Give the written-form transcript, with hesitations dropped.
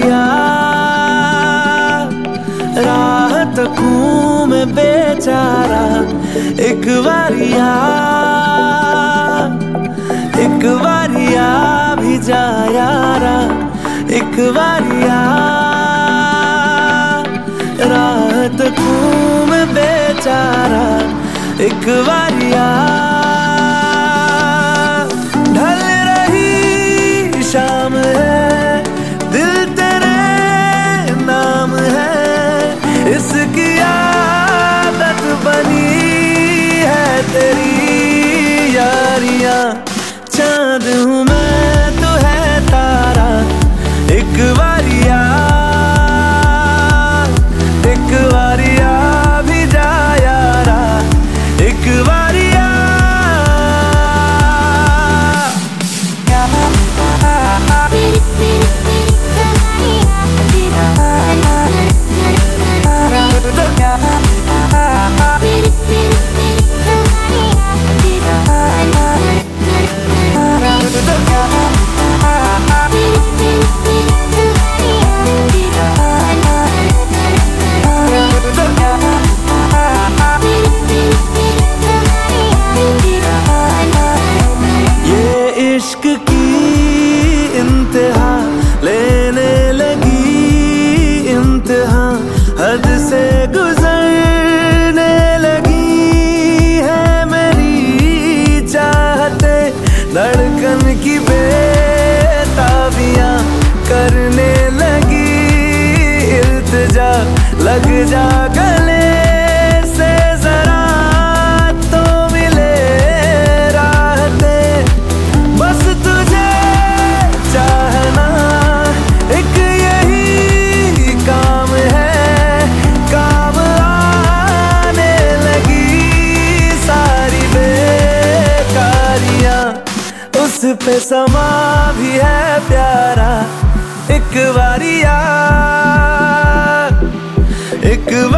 बारिया राह तकूं मैं बेचारा, एक बारिया भी जा यारा, एक बारिया राह तकूं मैं बेचारा, एक बारिया ढल रही शाम है, दिल तेरे नाम है, इसकी आदत बनी है तेरी यारियां। चांद हूँ मैं तो है तारा, एक बारिया भी जा यारा, एक बारिया इश्क की इंतहा लेने लगी, इंतहा हद से गुजरने लगी है मेरी चाहते, धड़कन की बेताबियां करने लगी, इल्तिजा लग जा गले से जरा तो मिले राहते, बस तुझे चाहना एक यही काम है, काम आने लगी सारी बेकारियां, उस पे समा भी है प्यारा, एक बारिया